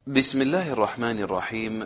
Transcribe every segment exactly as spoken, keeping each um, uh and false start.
بسم الله الرحمن الرحيم.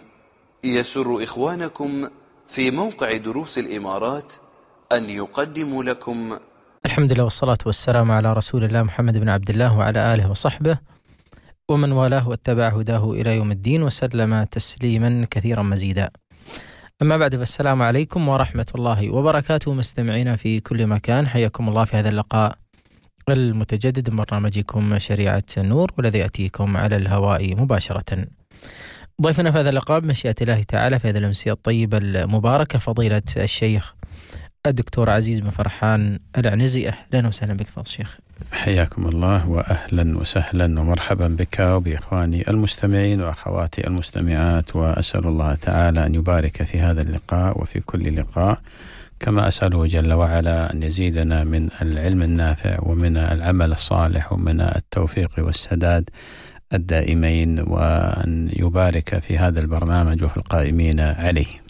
يسر إخوانكم في موقع دروس الإمارات أن يقدموا لكم الحمد لله والصلاة والسلام على رسول الله محمد بن عبد الله وعلى آله وصحبه ومن والاه واتبع هداه إلى يوم الدين وسلم تسليما كثيرا مزيدا. أما بعد، فالسلام عليكم ورحمة الله وبركاته مستمعينا في كل مكان، حياكم الله في هذا اللقاء المتجدد من برنامجكم شريعة النور، والذي يأتيكم على الهواء مباشرة. ضيفنا في هذا اللقاء بمشيئة الله تعالى في هذه الأمسية الطيبة المباركة فضيلة الشيخ الدكتور عزيز بن فرحان العنزي. أهلا وسهلا بك فضل الشيخ. حياكم الله وأهلا وسهلا ومرحبا بك وبإخواني المستمعين وأخواتي المستمعات، وأسأل الله تعالى أن يبارك في هذا اللقاء وفي كل لقاء، كما أسأله جل وعلا أن يزيدنا من العلم النافع ومن العمل الصالح ومن التوفيق والسداد الدائمين، وأن يبارك في هذا البرنامج وفي القائمين عليه.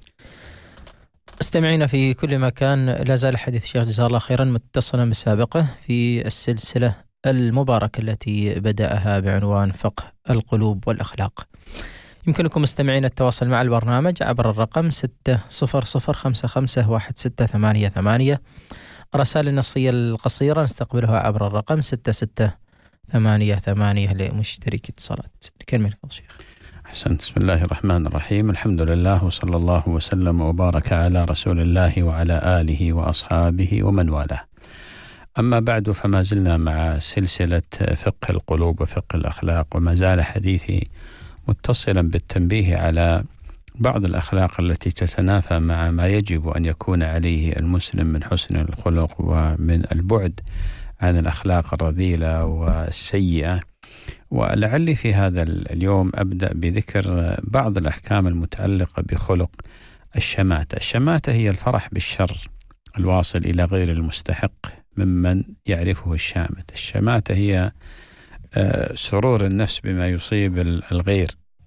استمعينا في كل مكان، لا زال حديث الشيخ جزاه الله خيرا متصلا بالسابقة في السلسلة المباركة التي بدأها بعنوان فقه القلوب والأخلاق. يمكنكم مستمعين التواصل مع البرنامج عبر الرقم ستة صفر صفر خمسة خمسة واحد ستة ثمانية ثمانية. الرسائل النصية القصيرة نستقبلها عبر الرقم ستة ستة ثمانية ثمانية لمشترك اتصالات. نكمل فضل الشيخ. أحسنت. بسم الله الرحمن الرحيم. الحمد لله وصلى الله وسلم وبارك على رسول الله وعلى آله وأصحابه ومن والاه. أما بعد، فما زلنا مع سلسلة فقه القلوب وفقه الأخلاق، وما زال حديثي متصلا بالتنبيه على بعض الأخلاق التي تتنافى مع ما يجب أن يكون عليه المسلم من حسن الخلق ومن البعد عن الأخلاق الرذيلة والسيئة. ولعلي في هذا اليوم أبدأ بذكر بعض الأحكام المتعلقة بخلق الشماتة. الشماتة هي الفرح بالشر الواصل إلى غير المستحق ممن يعرفه الشامت. الشماتة هي سرور النفس بما يصيب الغير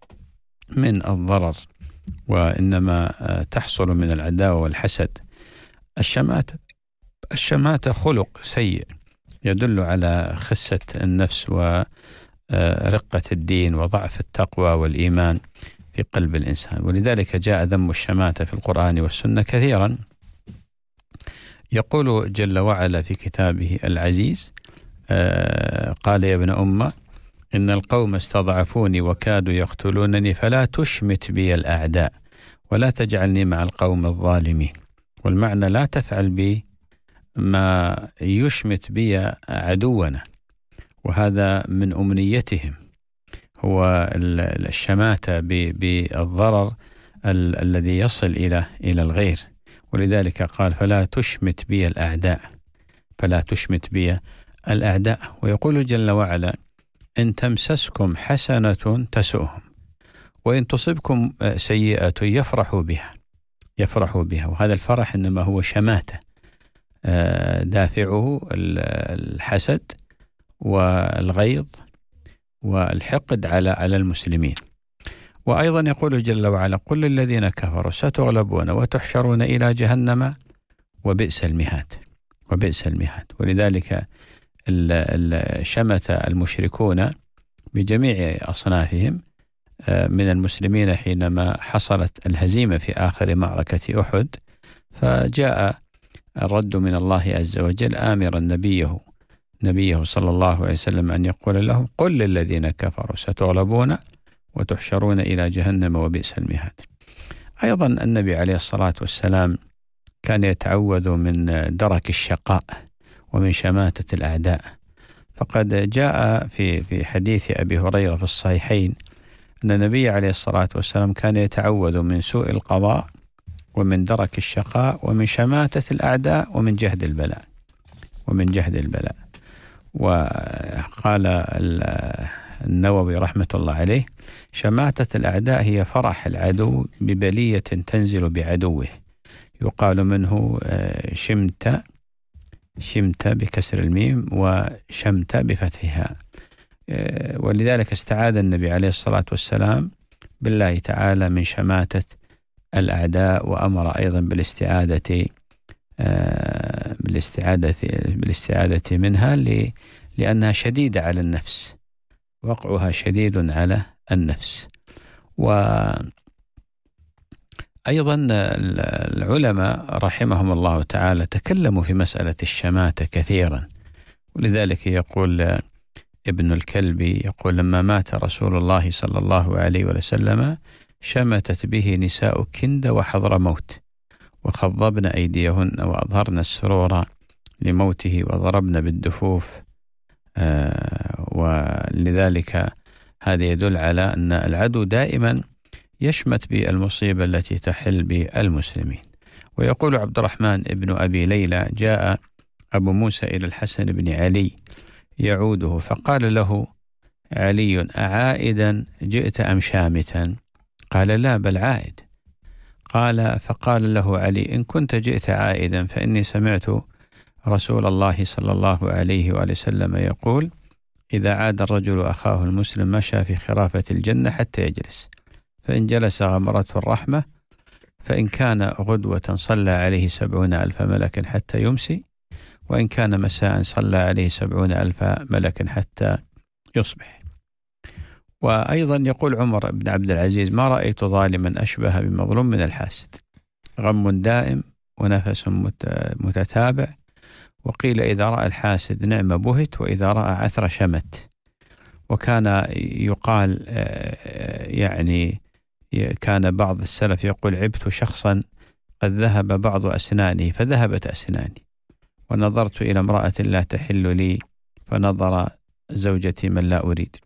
من الضرر، وإنما تحصل من العداوة والحسد. الشماتة الشماتة خلق سيء يدل على خسة النفس ورقة الدين وضعف التقوى والإيمان في قلب الإنسان، ولذلك جاء ذم الشماتة في القرآن والسنة كثيرا. يقول جل وعلا في كتابه العزيز: قال يا ابن أمة إن القوم استضعفوني وكادوا يقتلونني فلا تشمت بي الأعداء ولا تجعلني مع القوم الظالمين. والمعنى لا تفعل بي ما يشمت بي عدونا، وهذا من أمنيتهم، هو الشماتة بالضرر ال- الذي يصل إلى إلى الغير. ولذلك قال فلا تشمت بي الأعداء فلا تشمت بي الأعداء. ويقول جل وعلا: إن تمسسكم حسنة تسؤهم وإن تصبكم سيئة يفرحوا بها يفرحوا بها وهذا الفرح إنما هو شماتة، دافعه الحسد والغيظ والحقد على على المسلمين. وأيضا يقول جل وعلا: قل للذين كفروا ستغلبون وتحشرون إلى جهنم وبئس المهاد وبئس المهاد. ولذلك شمت المشركون بجميع أصنافهم من المسلمين حينما حصلت الهزيمة في آخر معركة أحد، فجاء الرد من الله عز وجل آمرا نبيه نبيه صلى الله عليه وسلم أن يقول لهم: قل للذين كفروا ستغلبون وتحشرون إلى جهنم وبئس المهاد. أيضا النبي عليه الصلاة والسلام كان يتعوذ من درك الشقاء ومن شماتة الأعداء، فقد جاء في في حديث أبي هريرة في الصحيحين أن النبي عليه الصلاة والسلام كان يتعوذ من سوء القضاء ومن درك الشقاء ومن شماتة الأعداء ومن جهد البلاء ومن جهد البلاء. وقال النووي رحمة الله عليه: شماتة الأعداء هي فرح العدو ببلية تنزل بعدوه، يقال منه شمت شمت بكسر الميم وشمت بفتحها. ولذلك استعاذ النبي عليه الصلاة والسلام بالله تعالى من شماتة الأعداء، وأمر أيضا بالاستعادة بالاستعادة بالاستعادة منها لأنها شديدة على النفس، وقعها شديد على النفس. وأيضا العلماء رحمهم الله تعالى تكلموا في مسألة الشماتة كثيرا، ولذلك يقول ابن الكلبي يقول: لما مات رسول الله صلى الله عليه وسلم شمتت به نساء كند وحضرموت وخضبن أيديهن وأظهرن السرور لموته وضربن بالدفوف. آه ولذلك هذا يدل على أن العدو دائما يشمت بالمصيبة التي تحل بالمسلمين. ويقول عبد الرحمن ابن أبي ليلى: جاء أبو موسى إلى الحسن بن علي يعوده فقال له علي: أعائدا جئت أم شامتا؟ قال: لا، بل عائد. قال فقال له علي: إن كنت جئت عائدا فإني سمعت رسول الله صلى الله عليه وآله وسلم يقول: إذا عاد الرجل أخاه المسلم مشى في خرافة الجنة حتى يجلس، فإن جلس غمرته الرحمة، فإن كان غدوة صلى عليه سبعون ألف ملك حتى يمسي، وإن كان مساء صلى عليه سبعون ألف ملك حتى يصبح. وأيضا يقول عمر بن عبد العزيز: ما رأيت ظالما أشبه بمظلوم من الحاسد، غم دائم ونفس متتابع. وقيل: إذا رأى الحاسد نعم بهت، وإذا رأى عثر شمت. وكان يقال يعني كان بعض السلف يقول: عبت شخصا قد ذهب بعض أسنانه فذهبت أسناني، ونظرت إلى امرأة لا تحل لي فنظر زوجتي من لا أريد.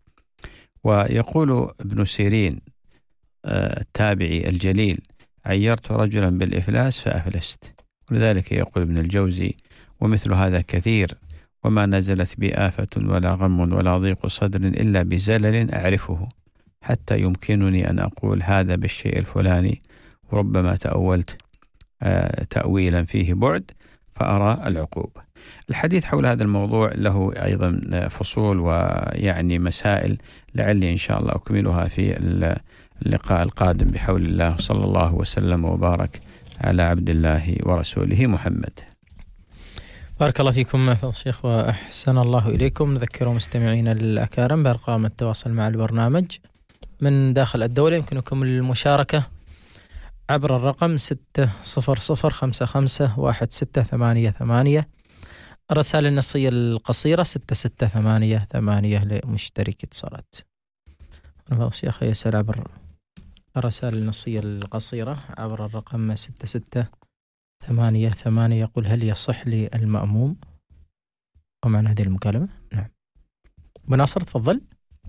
ويقول ابن سيرين التابعي الجليل: عيرت رجلا بالإفلاس فأفلست. ولذلك يقول ابن الجوزي: ومثل هذا كثير، وما نزلت بي آفة ولا غم ولا ضيق صدر إلا بزلل أعرفه، حتى يمكنني أن أقول هذا بالشيء الفلاني، وربما تأولت تأويلا فيه بعد فأرى العقوبة. الحديث حول هذا الموضوع له أيضا فصول ويعني مسائل، لعلي إن شاء الله أكملها في اللقاء القادم بحول الله، صلى الله وسلم وبارك على عبد الله ورسوله محمد. بارك الله فيكم فضل الشيخ وأحسن الله إليكم. نذكر مستمعينا الأكارم بأرقام التواصل مع البرنامج من داخل الدولة. يمكنكم المشاركة عبر الرقم ستة صفر صفر خمسة خمسة واحد ستة ثمانية ثمانية. الرسائل النصية القصيرة ستة ستة ثمانية ثمانية لمشترك اتصالات. فضل الشيخ يسأل عبر الرسائل النصية القصيرة عبر الرقم ستة ستة ثمانية ثمانية، يقول: هل يصح لي المأموم؟ ومعنى هذه المكالمة. نعم بناصر تفضل.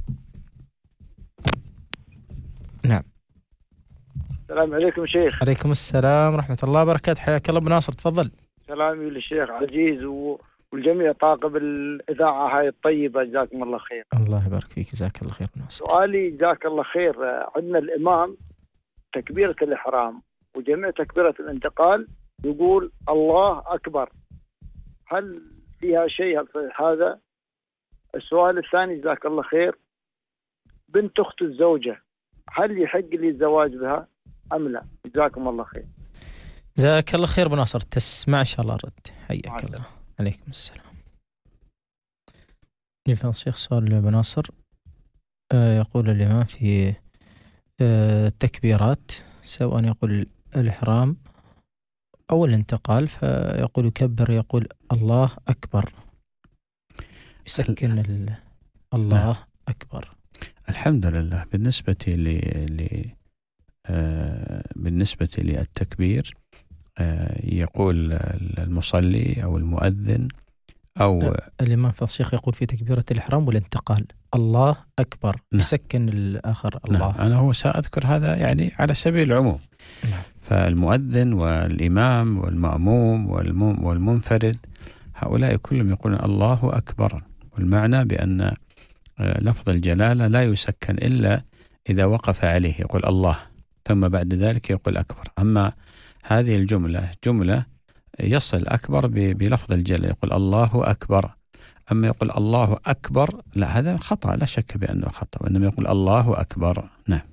نعم. السلام عليكم شيخ. عليكم السلام ورحمة الله وبركاته، حياك الله بناصر تفضل. سلامي للشيخ عزيز والجميع طاقم الإذاعة هاي الطيبة، جزاكم الله خير. الله يبارك فيك، جزاك الله خير بناصر. سؤالي جزاك الله خير، عندنا الإمام تكبيرة الإحرام وجميع تكبيرة الانتقال يقول الله أكبر، هل فيها شيء هذا؟ السؤال الثاني جزاك الله خير، بنت أخت الزوجة هل يحق لي الزواج بها أم لا؟ جزاكم الله خير. جزاك الله خير بناصر، تسمع إن شاء الله الرد. حياك الله. عليكم السلام. يفهم الشيخ سؤال بناصر. آه يقول الإمام في آه التكبيرات سواء يقول الإحرام أو الانتقال، فيقول يكبر يقول الله أكبر، يسكن ال... الله نعم. أكبر. الحمد لله. بالنسبة ل... ل... آه بالنسبة للتكبير آه يقول المصلي أو المؤذن أو الإمام فضل الشيخ يقول في تكبيرة الإحرام والانتقال الله أكبر، نعم. يسكن الآخر الله. نعم. أنا هو سأذكر هذا يعني على سبيل العموم. نعم. فالمؤذن والإمام والمأموم والمم والمنفرد هؤلاء كلهم يقولون الله أكبر، والمعنى بأن لفظ الجلالة لا يسكن إلا إذا وقف عليه يقول الله، ثم بعد ذلك يقول أكبر. أما هذه الجملة جملة يصل أكبر بلفظ الجلالة، يقول الله أكبر. أما يقول الله أكبر لا، هذا خطأ، لا شك بأنه خطأ، وإنما يقول الله أكبر. نعم.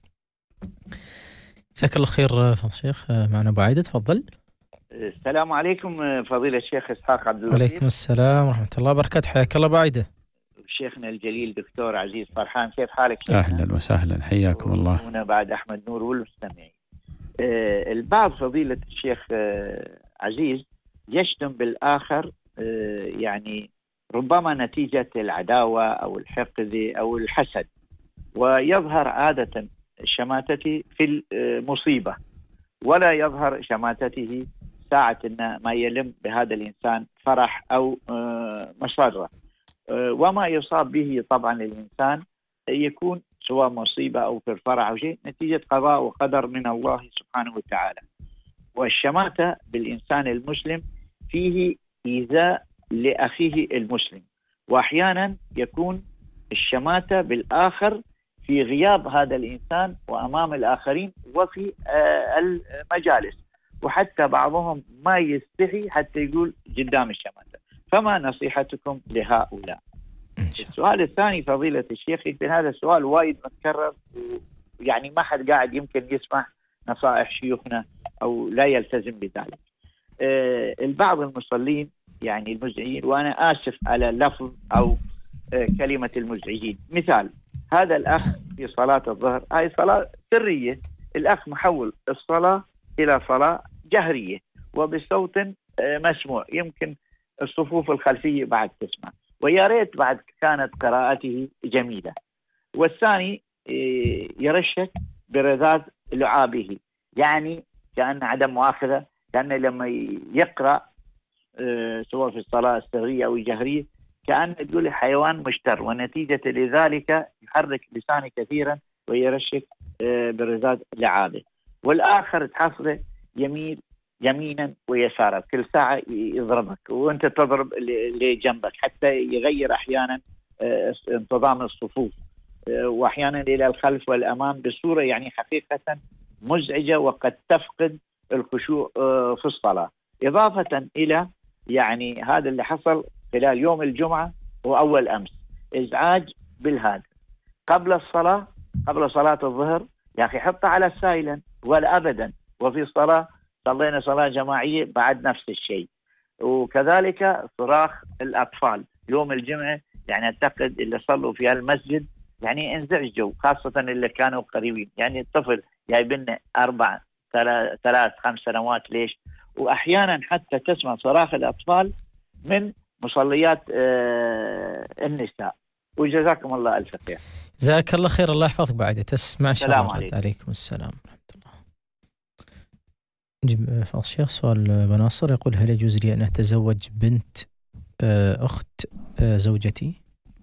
جزاك الله خير فضل الشيخ. معنا أبو عايدة تفضل. السلام عليكم فضيلة الشيخ إسحاق عبد اللطيف. وعليكم السلام ورحمة الله وبركاته، حياك الله أبو عايدة. شيخنا الجليل دكتور عزيز فرحان. كيف حالك شيخنا؟ أهلا وسهلا، حياكم الله. هنا بعد أحمد نور والمستمعين. آه البعض فضيلة الشيخ آه عزيز يشتم بالآخر آه يعني ربما نتيجة العداوة أو الحقد أو الحسد، ويظهر عادة شماتته في المصيبة، ولا يظهر شماتته ساعة ما يلم بهذا الإنسان فرح أو مسرة. وما يصاب به طبعا الإنسان يكون سواء مصيبة أو في الفرح أو شيء نتيجة قضاء وقدر من الله سبحانه وتعالى. والشماتة بالإنسان المسلم فيه إيذاء لأخيه المسلم، وأحيانا يكون الشماتة بالآخر في غياب هذا الإنسان وأمام الآخرين وفي المجالس، وحتى بعضهم ما يستحي حتى يقول قدام الشماتة. فما نصيحتكم لهؤلاء؟ السؤال الثاني فضيلة الشيخ، يمكن هذا السؤال وايد متكرر، يعني ما حد قاعد يمكن يسمع نصائح شيوخنا أو لا يلتزم بذلك. آه البعض المصلين يعني المزعجين، وأنا آسف على لفظ أو آه كلمة المزعجين، مثال هذا الأخ في صلاة الظهر، هاي صلاة سرية، الأخ محول الصلاة إلى صلاة جهرية وبصوت آه مسموع، يمكن الصفوف الخلفية بعد تسمع، ويا ريت بعد كانت قراءته جميلة. والثاني آه يرشك برذاذ لعابه، يعني كأن عدم مؤاخذة، كأن لما يقرأ أه سواء في الصلاة السرية أو الجهرية كأن تقول حيوان مشتر، ونتيجة لذلك يحرك لسانه كثيرا ويرشك أه برذاذ لعابه. والآخر تحصله يميل يمينا ويسارا، كل ساعة يضربك وأنت تضرب اللي جنبك، حتى يغير أحيانا أه انتظام الصفوف، أه وأحيانا إلى الخلف والأمام بصورة يعني حقيقة مزعجة، وقد تفقد الخشوع في الصلاة. إضافة إلى يعني هذا اللي حصل خلال يوم الجمعة وأول أمس، إزعاج بالهاتف قبل الصلاة، قبل صلاة الظهر، يا أخي حطها على السايلن ولا أبدا. وفي الصلاة صلينا صلاة جماعية بعد نفس الشيء. وكذلك صراخ الأطفال يوم الجمعة، يعني أعتقد اللي صلوا في المسجد يعني انزعجوا، خاصة اللي كانوا قريبين، يعني الطفل جايبنا أربع ثلاث خمس سنوات ليش؟ وأحيانا حتى تسمع صراخ الأطفال من مصليات آه النساء. وجزاكم الله ألف خير. جزاك الله خير، الله يحفظك. بعد تسمع السلام عليكم. عليكم السلام ورحمة الله. نجيب فضل الشيخ سؤال بناصر، يقول هل يجوز لي أن أتزوج بنت آه أخت آه زوجتي؟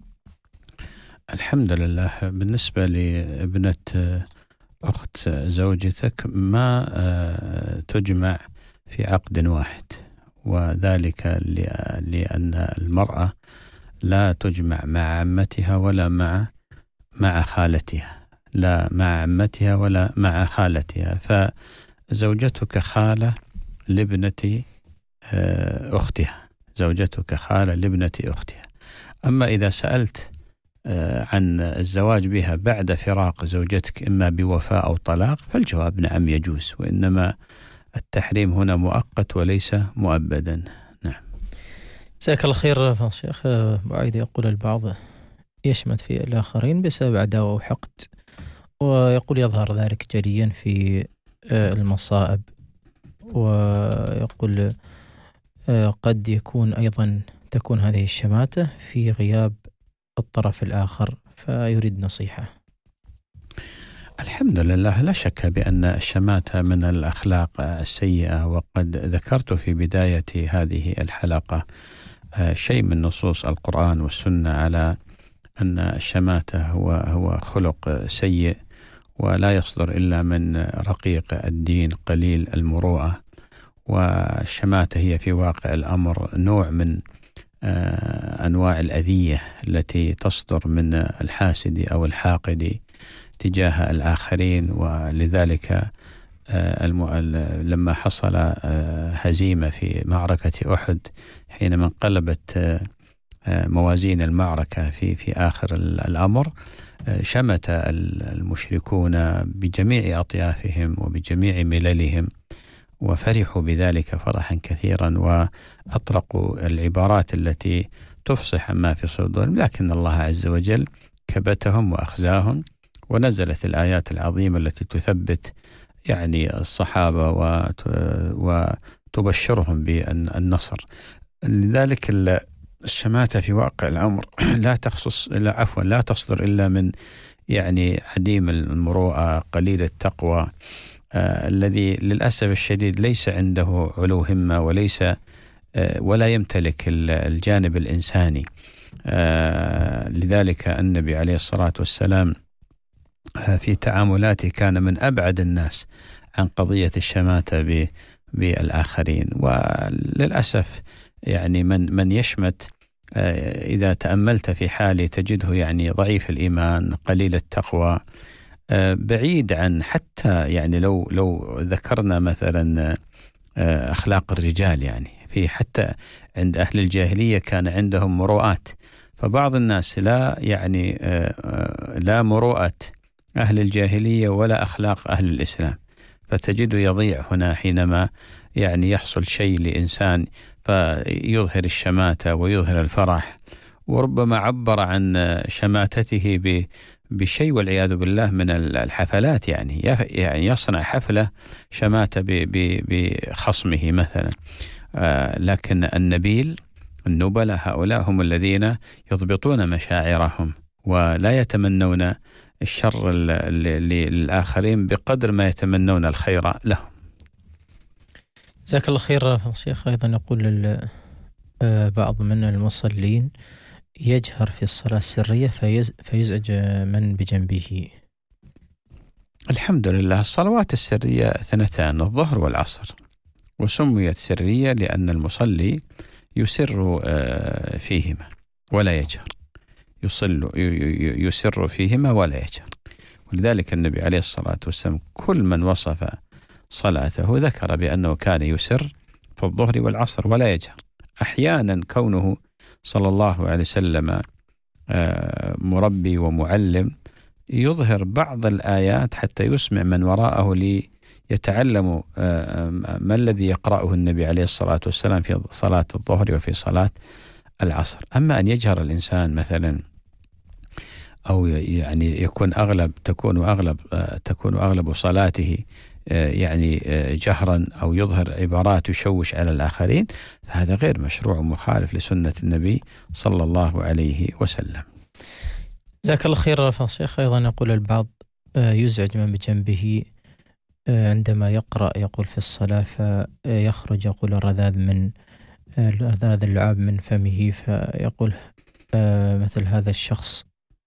الحمد لله. بالنسبة لابنة أخت زوجتك ما تجمع في عقد واحد، وذلك لأن المرأة لا تجمع مع عمتها ولا مع مع خالتها، لا مع عمتها ولا مع خالتها، فزوجتك خالة لابنة أختها، زوجتك خالة لابنة أختها. أما إذا سألت عن الزواج بها بعد فراق زوجتك إما بوفاء أو طلاق، فالجواب نعم يجوز، وإنما التحريم هنا مؤقت وليس مؤبدا. نعم. جزاك الله خير فضل الشيخ. بعيد يقول البعض يشمت في الآخرين بسبب عداوة وحقد، ويقول يظهر ذلك جليا في المصائب، ويقول قد يكون أيضا تكون هذه الشماتة في غياب الطرف الآخر، فيريد نصيحة. الحمد لله، لا شك بأن الشماتة من الأخلاق السيئة، وقد ذكرت في بداية هذه الحلقة شيء من نصوص القرآن والسنة على أن الشماتة هو هو خلق سيء، ولا يصدر إلا من رقيق الدين قليل المروءة. والشماتة هي في واقع الأمر نوع من أنواع الأذية التي تصدر من الحاسد أو الحاقد تجاه الآخرين. ولذلك لما حصل هزيمة في معركة أحد، حينما انقلبت موازين المعركة في في آخر الأمر، شمت المشركون بجميع أطيافهم وبجميع مللهم، وفرحوا بذلك فرحا كثيرا، وأطلقوا العبارات التي تفصح عما في صدورهم، لكن الله عز وجل كبتهم وأخزاهم، ونزلت الآيات العظيمة التي تثبت يعني الصحابة وتبشرهم بالنصر. لذلك الشماتة في واقع الأمر لا تخصص لا عفوا لا تصدر إلا من يعني عديم المروءة، قليل التقوى، آه الذي للأسف الشديد ليس عنده علو همة، وليس آه ولا يمتلك الجانب الإنساني. آه لذلك النبي عليه الصلاة والسلام آه في تعاملاته كان من أبعد الناس عن قضية الشماتة بالآخرين. وللأسف يعني من من يشمت آه إذا تأملت في حاله تجده يعني ضعيف الإيمان، قليل التقوى، آه بعيد عن حتى يعني لو لو ذكرنا مثلا آه أخلاق الرجال، يعني في حتى عند أهل الجاهلية كان عندهم مروءات، فبعض الناس لا يعني آه لا مروءة أهل الجاهلية ولا أخلاق أهل الإسلام، فتجده يضيع هنا حينما يعني يحصل شيء لإنسان فيظهر الشماتة ويظهر الفرح، وربما عبر عن شماتته بشيء والعياذ بالله من الحفلات، يعني يعني يصنع حفلة شماتة بخصمه مثلا. آه لكن النبيل النبلاء هؤلاء هم الذين يضبطون مشاعرهم ولا يتمنون الشر للآخرين بقدر ما يتمنون الخير لهم. جزاك الله خير شيخ. أيضا يقول بعض من المصلين يجهر في الصلاة السرية فيزعج من بجنبه. الحمد لله، الصلوات السرية اثنتان، الظهر والعصر، وسميت سرية لأن المصلي يسر فيهما ولا يجهر، يصل يسر فيهما ولا يجهر. ولذلك النبي عليه الصلاة والسلام كل من وصف صلاته ذكر بأنه كان يسر في الظهر والعصر ولا يجهر. أحيانا كونه صلى الله عليه وسلم مربي ومعلم يظهر بعض الآيات حتى يسمع من وراءه ليتعلموا ما الذي يقرأه النبي عليه الصلاة والسلام في صلاة الظهر وفي صلاة العصر. أما أن يجهر الإنسان مثلا أو يعني يكون أغلب تكون أغلب تكون أغلب صلاته يعني جهرا أو يظهر عبارات يشوش على الآخرين، فهذا غير مشروع ومخالف لسنة النبي صلى الله عليه وسلم. جزاك الله خير شيخ. أيضا يقول البعض يزعج من بجنبه عندما يقرأ يقول في الصلاة فيخرج يقول الرذاذ من الرذاذ اللعاب من فمه، فيقول مثل هذا الشخص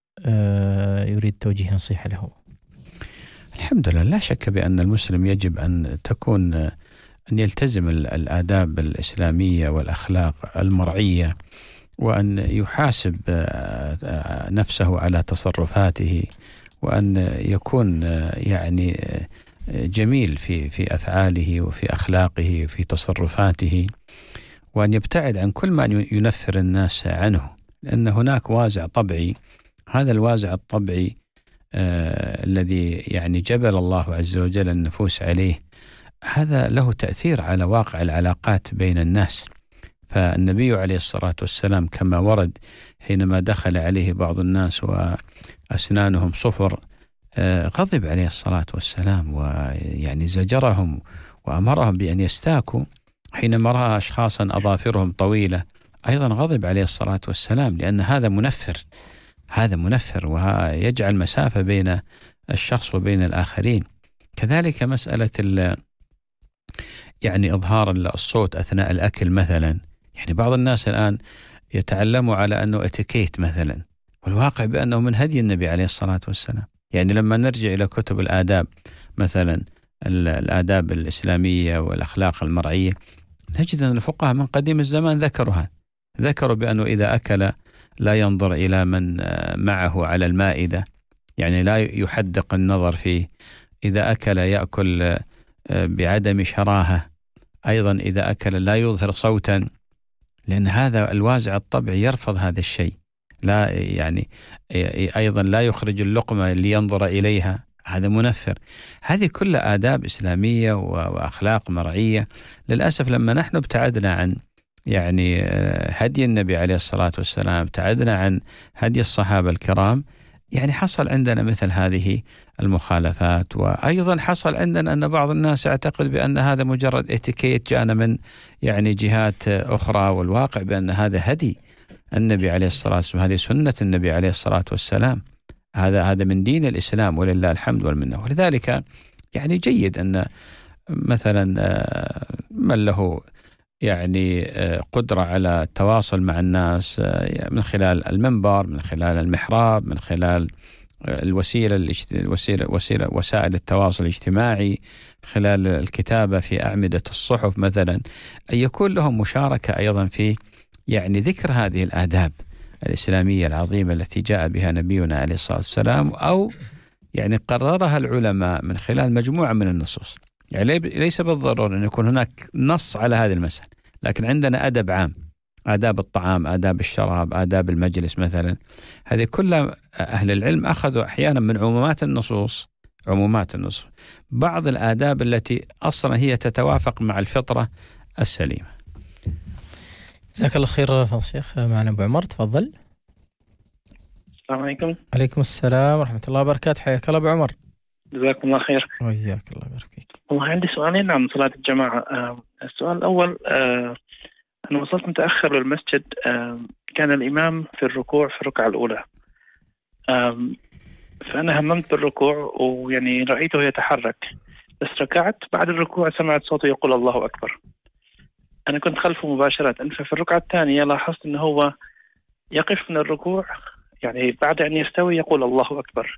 يريد توجيه نصيحة له. الحمد لله، لا شك بأن المسلم يجب أن تكون أن يلتزم الآداب الإسلامية والأخلاق المرعية، وأن يحاسب نفسه على تصرفاته، وأن يكون يعني جميل في في أفعاله وفي أخلاقه وفي تصرفاته، وأن يبتعد عن كل ما ينفر الناس عنه، لأن هناك وازع طبيعي. هذا الوازع الطبيعي آه الذي يعني جبل الله عز وجل النفوس عليه، هذا له تأثير على واقع العلاقات بين الناس. فالنبي عليه الصلاة والسلام كما ورد حينما دخل عليه بعض الناس وأسنانهم صفر آه غضب عليه الصلاة والسلام، ويعني زجرهم وأمرهم بأن يستاكوا. حينما رأى أشخاصا أظافرهم طويلة أيضا غضب عليه الصلاة والسلام، لأن هذا منفر هذا منفر ويجعل مسافة بين الشخص وبين الآخرين. كذلك مسألة يعني إظهار الصوت أثناء الأكل مثلا، يعني بعض الناس الآن يتعلموا على أنه اتيكيت مثلا، والواقع بأنه من هدي النبي عليه الصلاة والسلام. يعني لما نرجع إلى كتب الآداب مثلا الآداب الإسلامية والأخلاق المرعية، نجد أن الفقهاء من قديم الزمان ذكرها ذكروا بأنه إذا أكل لا ينظر إلى من معه على المائدة، يعني لا يحدق النظر فيه. إذا أكل يأكل بعدم شراهة، أيضا إذا أكل لا يظهر صوتا، لأن هذا الوازع الطبيعي يرفض هذا الشيء. لا يعني أيضا لا يخرج اللقمة لينظر إليها، هذا منفر. هذه كلها آداب إسلامية وأخلاق مرعية. للأسف لما نحن ابتعدنا عن يعني هدي النبي عليه الصلاة والسلام، ابتعدنا عن هدي الصحابة الكرام، يعني حصل عندنا مثل هذه المخالفات. وأيضا حصل عندنا أن بعض الناس يعتقد بأن هذا مجرد اتيكيت جاءنا من يعني جهات أخرى، والواقع بأن هذا هدي النبي عليه الصلاة والسلام، هذه سنة النبي عليه الصلاة والسلام، هذا هذا من دين الإسلام ولله الحمد والمنة. ولذلك يعني جيد أن مثلا من له يعني قدرة على التواصل مع الناس من خلال المنبر، من خلال المحراب، من خلال الوسيلة الوسيلة وسيلة وسائل التواصل الاجتماعي، خلال الكتابة في أعمدة الصحف مثلا، أن يكون لهم مشاركة أيضا في يعني ذكر هذه الآداب الإسلامية العظيمة التي جاء بها نبينا عليه الصلاة والسلام، أو يعني قررها العلماء من خلال مجموعة من النصوص. يعني ليس بالضرورة أن يكون هناك نص على هذه المسألة، لكن عندنا أدب عام، آداب الطعام، آداب الشراب، آداب المجلس مثلا، هذه كلها أهل العلم أخذوا أحيانا من عمومات النصوص عمومات النصوص بعض الآداب التي أصلا هي تتوافق مع الفطرة السليمة. جزاك الله خير فضل الشيخ. معنا أبو عمر، تفضل. السلام عليكم. عليكم السلام ورحمة الله وبركاته، حياك الله أبو عمر. جزاكم الله خير. وإياك، الله يبارك فيك. والله عندي سؤالين عن صلاة الجماعة. آه السؤال الأول، آه أنا وصلت متأخر للمسجد، آه كان الإمام في الركوع في الركعة الأولى، آه فأنا هممت بالركوع ويعني رأيته يتحرك، بس ركعت بعد الركوع سمعت صوته يقول الله أكبر. أنا كنت خلفه مباشرة، ففي الركعة الثانية لاحظت أنه هو يقف من الركوع يعني بعد أن يستوي يقول الله أكبر،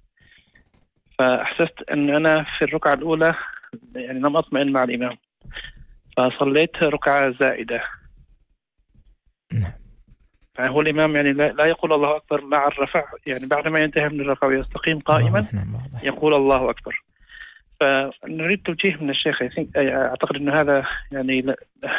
فأحسست أن أنا في الركعة الأولى يعني لم أطمئن مع الإمام، فصليت ركعة زائدة. نعم. فهو الإمام يعني لا يقول الله أكبر مع الرفع، يعني بعد ما ينتهي من الركعة ويستقيم قائما يقول الله أكبر. فنريد توجيه من الشيخ، أعتقد أن هذا يعني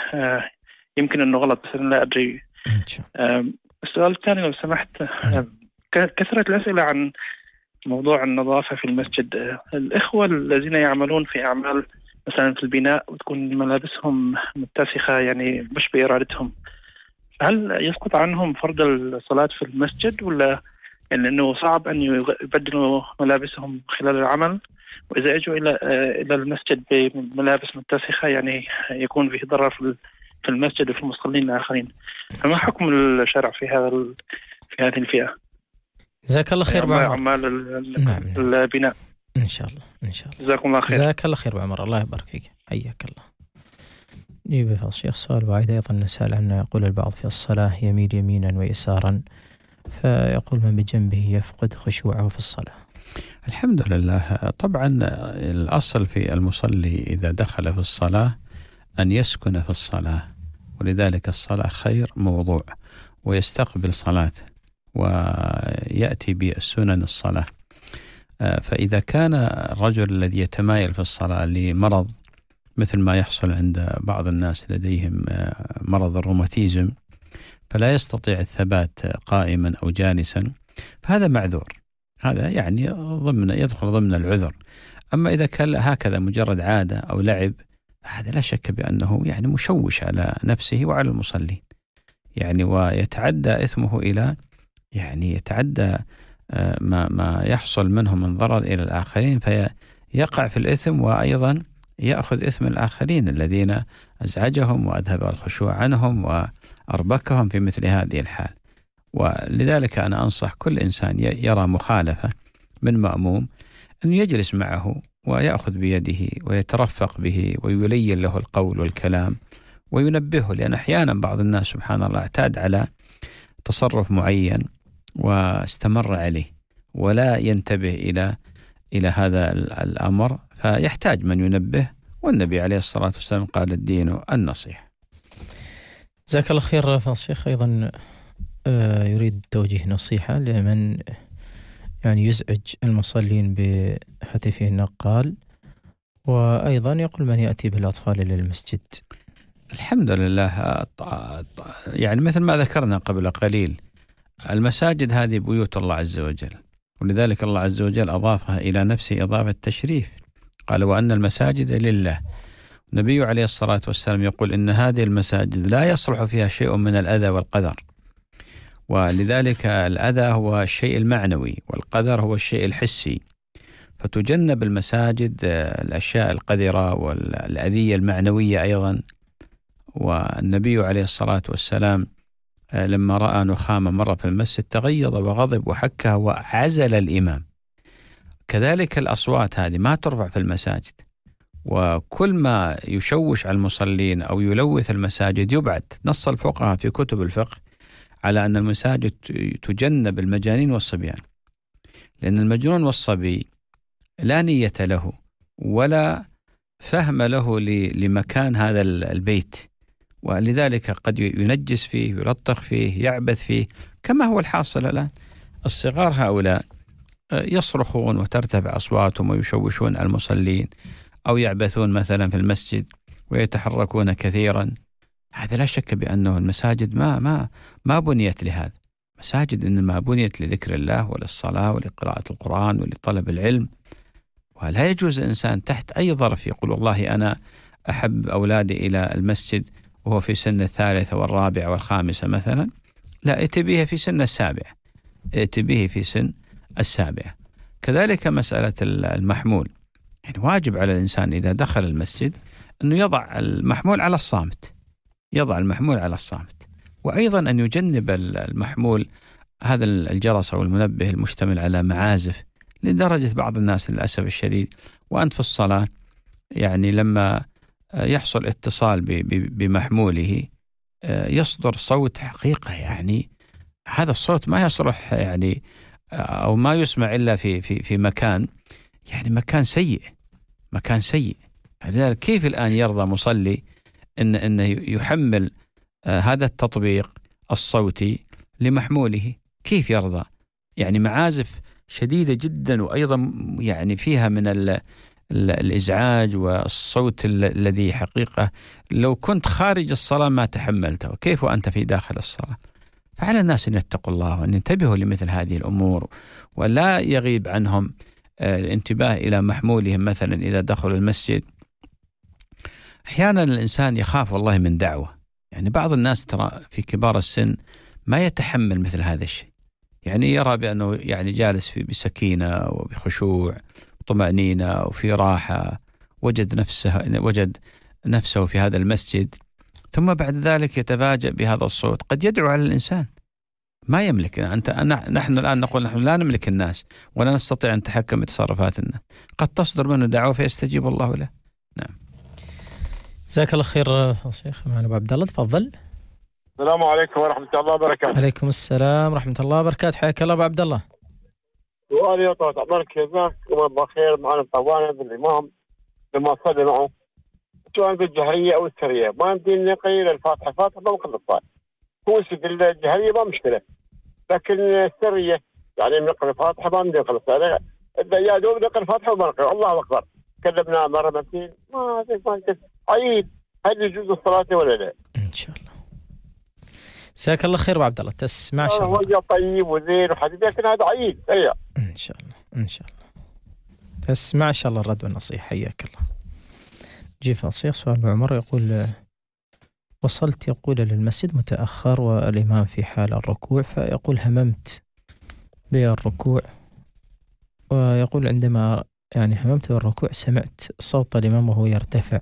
يمكن أنه غلط، بس أنا لا أدري. السؤال الثاني لو سمحت، كثرت الأسئلة عن موضوع النظافة في المسجد. الإخوة الذين يعملون في أعمال مثلا في البناء وتكون ملابسهم متسخة يعني مش بإرادتهم، هل يسقط عنهم فرض الصلاة في المسجد، ولا يعني أنه صعب أن يبدلوا ملابسهم خلال العمل، وإذا أجوا إلى إلى المسجد بملابس متسخة يعني يكون فيه ضرر في المسجد وفي المصلين الآخرين؟ فما حكم الشرع في هذا في هذه الفئة؟ جزاك الله خير بعمر. أعمال البناء. إن شاء الله إن شاء الله. جزاكم الله خير. جزاك الله خير بعمر، الله يبارك فيك، حياك الله. يبقى فضل الشيخ سؤال واحد أيضا نسأل عنه، يقول البعض في الصلاة يميل يمينا ويسارا، فيقول من بجنبه يفقد خشوعه في الصلاة. الحمد لله. طبعا الأصل في المصلي إذا دخل في الصلاة أن يسكن في الصلاة، ولذلك الصلاة خير موضوع، ويستقبل صلاته ويأتي بالسنن الصلاة. فإذا كان الرجل الذي يتمايل في الصلاة لمرض مثل ما يحصل عند بعض الناس لديهم مرض الروماتيزم، فلا يستطيع الثبات قائما أو جالسا، فهذا معذور، هذا يعني ضمن يدخل ضمن العذر. أما إذا كان هكذا مجرد عادة أو لعب، هذا لا شك بأنه يعني مشوش على نفسه وعلى المصلين، يعني ويتعدى إثمه إلى يعني يتعدى ما ما يحصل منه من ضرر إلى الآخرين، فيقع في الإثم، وأيضا يأخذ إثم الآخرين الذين أزعجهم وأذهب الخشوع عنهم وأربكهم في مثل هذه الحال. ولذلك أنا أنصح كل إنسان يرى مخالفة من مأموم أن يجلس معه ويأخذ بيده ويترفق به ويلين له القول والكلام وينبهه، لأن أحيانا بعض الناس سبحان الله اعتاد على تصرف معين واستمر عليه ولا ينتبه إلى إلى هذا الأمر، فيحتاج من ينبه، والنبي عليه الصلاة والسلام قال الدين النصيحة. جزاك الله خير فضل الشيخ. أيضا يريد توجيه نصيحة لمن يعني يزعج المصلين بهاتفه النقال، وأيضا يقول من يأتي بالأطفال إلى المسجد. الحمد لله. يعني مثل ما ذكرنا قبل قليل، المساجد هذه بيوت الله عز وجل، ولذلك الله عز وجل أضافها إلى نفسه إضافة تشريف، قال وأن المساجد لله. النبي عليه الصلاة والسلام يقول إن هذه المساجد لا يصلح فيها شيء من الأذى والقذر، ولذلك الأذى هو الشيء المعنوي والقذر هو الشيء الحسي، فتجنب المساجد الأشياء القذرة والأذية المعنوية أيضا. والنبي عليه الصلاة والسلام لما رأى نخامة مرة في المسجد تغيظ وغضب وحكها وعزل الإمام. كذلك الأصوات هذه ما ترفع في المساجد، وكل ما يشوش على المصلين أو يلوث المساجد يبعد. نص الفقهاء في كتب الفقه على أن المساجد تجنب المجانين والصبيان، لأن المجنون والصبي لا نية له ولا فهم له لمكان هذا البيت، ولذلك قد ينجس فيه، يلطخ فيه، يعبث فيه، كما هو الحاصل الآن. الصغار هؤلاء يصرخون وترتفع أصواتهم ويشوشون على المصلين، أو يعبثون مثلا في المسجد ويتحركون كثيرا. هذا لا شك بأنه المساجد ما ما ما بنيت لهذا. مساجد إنما بنيت لذكر الله وللصلاة ولقراءة القرآن ولطلب العلم، ولا يجوز الإنسان تحت أي ظرف يقول والله أنا أحب أولادي إلى المسجد وهو في سن الثالثة والرابعة والخامسة مثلا، لا، ائت به في سن السابعة، ائت به في سن السابعة. كذلك مسألة المحمول، يعني واجب على الإنسان إذا دخل المسجد أنه يضع المحمول على الصامت، يضع المحمول على الصامت، وأيضا أن يجنب المحمول هذا الجرس أو المنبه المشتمل على معازف، لدرجة بعض الناس للأسف الشديد وأنت في الصلاة يعني لما يحصل اتصال بمحموله يصدر صوت حقيقة، يعني هذا الصوت ما يصلح يعني أو ما يسمع إلا في في في مكان يعني مكان سيء، مكان سيء. لذلك كيف الآن يرضى مصلي إن إنه يحمل هذا التطبيق الصوتي لمحموله؟ كيف يرضى؟ يعني معازف شديدة جدا، وأيضا يعني فيها من ال الإزعاج والصوت الذي حقيقة لو كنت خارج الصلاة ما تحملته، وكيف وأنت في داخل الصلاة؟ فعلى الناس أن يتقوا الله وأن ينتبهوا لمثل هذه الأمور، ولا يغيب عنهم الانتباه إلى محمولهم. مثلا إذا دخلوا المسجد أحيانا الإنسان يخاف والله من دعوة، يعني بعض الناس ترى في كبار السن ما يتحمل مثل هذا الشيء، يعني يرى بأنه يعني جالس في بسكينة وبخشوع طمأنينة وفي راحة، وجد نفسه وجد نفسه في هذا المسجد، ثم بعد ذلك يتفاجأ بهذا الصوت قد يدعو على الإنسان. ما يملك أنت أنا نحن الآن نقول نحن لا نملك الناس ولا نستطيع أن نتحكم بتصرفات الناس، قد تصدر منه دعوة فيستجيب الله له. نعم. جزاك الله خير شيخ. معنا أبو عبد الله، تفضل. السلام عليكم ورحمة الله وبركاته. عليكم السلام ورحمة الله وبركاته، حياك الله أبو عبد الله. سؤالي يا طويل عمرك، جزاكم الله خير. معنا طوانا بالإمام لما صلي معه سواء بالجهرية أو السرية، ما ندي نقيل الفاتحة فاتحة ما نقل الصلاة. هو سيد الجهرية ما مشكلة، لكن السرية يعني نقل الفاتحة ما ندي نقل الصلاة، يا دوب نقل الفاتحة وما نقل الله أكبر. كلمنا مرة مرتين ما ما عيد، هل يجوز الصلاة ولا لا؟ إن شاء الله. جزاك الله خير أبو عبد الله، تسمع إن شاء الله. هو طيب وزين وحديث، لكن هذا عيد. أيوة إن شاء الله إن شاء الله تسمع إن شاء الله الرد والنصيحة. حياك الله. جيف الشيخ سؤال أبو عمر يقول: وصلت يقول للمسجد متأخر والإمام في حال الركوع، فيقول هممت بالركوع، ويقول عندما يعني هممت بالركوع سمعت صوت الإمام وهو يرتفع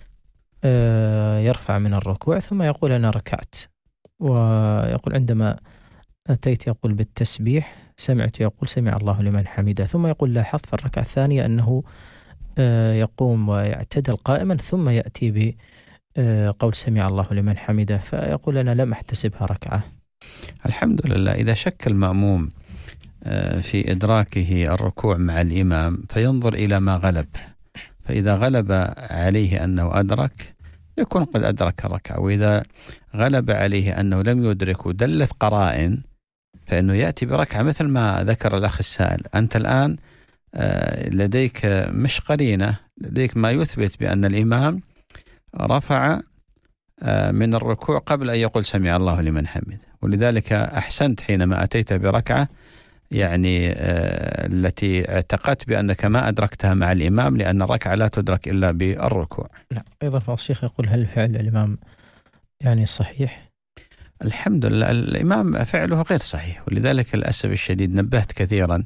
يرفع من الركوع، ثم يقول أنا ركعت. ويقول عندما أتيت يقول بالتسبيح سمعت يقول سمع الله لمن حمده، ثم يقول لاحظت في الركعة الثانية أنه يقوم ويعتدل قائما ثم يأتي بقول سمع الله لمن حمده، فيقول أنا لم أحتسبها ركعة. الحمد لله. إذا شك المأموم في إدراكه الركوع مع الإمام فينظر إلى ما غلب، فإذا غلب عليه أنه أدرك يكون قد أدرك الركعة، وإذا غلب عليه أنه لم يدرك ودلت قرائن فإنه يأتي بركعة، مثل ما ذكر الأخ السائل. أنت الآن لديك مش قرينة، لديك ما يثبت بأن الإمام رفع من الركوع قبل أن يقول سمع الله لمن حمده، ولذلك أحسنت حينما أتيت بركعة يعني التي اعتقدت بأنك ما أدركتها مع الإمام، لأن الركعة لا تدرك إلا بالركوع. نعم. أيضا فضيلة الشيخ يقول هل فعل الإمام يعني صحيح؟ الحمد لله الإمام فعله غير صحيح، ولذلك للأسف الشديد نبهت كثيرا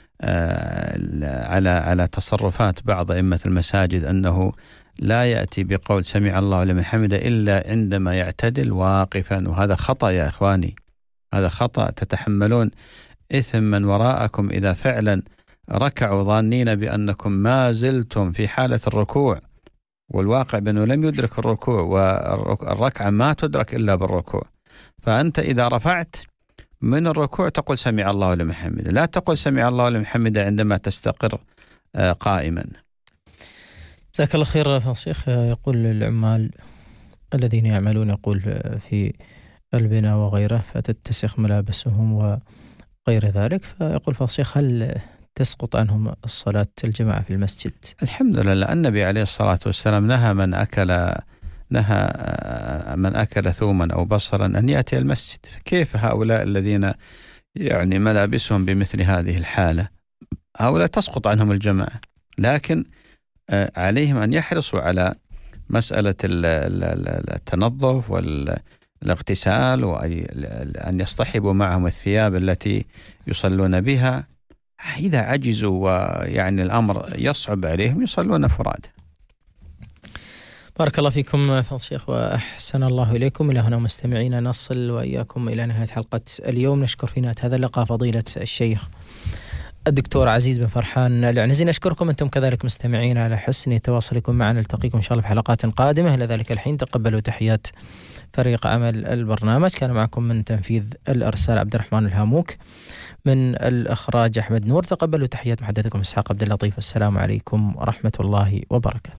على على تصرفات بعض أئمة المساجد أنه لا يأتي بقول سمع الله لمن حمده إلا عندما يعتدل واقفا، وهذا خطأ يا إخواني، هذا خطأ. تتحملون إثم من وراءكم إذا فعلا ركعوا ظانين بأنكم ما زلتم في حالة الركوع، والواقع بأنه لم يدرك الركوع، والركعة ما تدرك إلا بالركوع. فأنت إذا رفعت من الركوع تقول سمع الله لمن حمده، لا تقول سمع الله لمن حمده عندما تستقر قائما. جزاك الله خير فضيلة الشيخ. يقول العمال الذين يعملون يقول في البناء وغيره فتتسخ ملابسهم وغير ذلك، فيقول فضيلة الشيخ هل تسقط عنهم الصلاة الجماعة في المسجد؟ الحمد لله النبي عليه الصلاة والسلام نهى من أكل نهى من أكل ثوما أو بصرا أن يأتي المسجد. كيف هؤلاء الذين يعني ملابسهم بمثل هذه الحالة؟ هؤلاء تسقط عنهم الجماعة، لكن عليهم أن يحرصوا على مسألة التنظف والاغتسال، وأن يصطحبوا معهم الثياب التي يصلون بها. إذا عجزوا ويعني الأمر يصعب عليهم يصلون فرادى. بارك الله فيكم فضل الشيخ وأحسن الله إليكم. إلى هنا مستمعين نصل وإياكم إلى نهاية حلقة اليوم. نشكر في نهاية هذا اللقاء فضيلة الشيخ الدكتور عزيز بن فرحان العنزي. نشكركم أنتم كذلك مستمعين على حسن تواصلكم معنا. نلتقيكم إن شاء الله في حلقات قادمة. إلى ذلك الحين تقبلوا تحيات فريق عمل البرنامج. كان معكم من تنفيذ الإرسال عبد الرحمن الهاموك، من الإخراج أحمد نور. تقبلوا تحيات محدثكم إسحاق عبد اللطيف. السلام عليكم ورحمة الله وبركاته.